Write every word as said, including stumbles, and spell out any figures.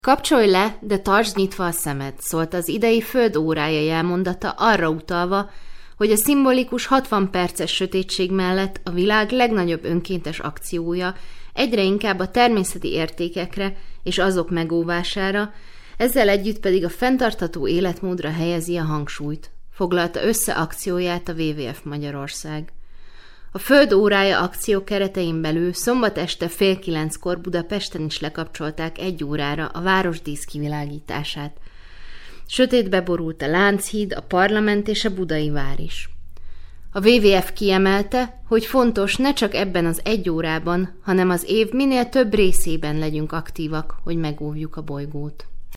Kapcsolj le, de tartsd nyitva a szemed, szólt az idei föld órája jelmondata arra utalva, hogy a szimbolikus hatvan perces sötétség mellett a világ legnagyobb önkéntes akciója egyre inkább a természeti értékekre és azok megóvására, ezzel együtt pedig a fenntartható életmódra helyezi a hangsúlyt, foglalta össze akcióját a dupla vé vé ef Magyarország. A Föld órája akció keretein belül szombat este fél kilenckor Budapesten is lekapcsolták egy órára a városdísz kivilágítását. Sötétbe borult a Lánchíd, a Parlament és a Budai vár is. A dupla vé vé ef kiemelte, hogy fontos ne csak ebben az egy órában, hanem az év minél több részében legyünk aktívak, hogy megóvjuk a bolygót.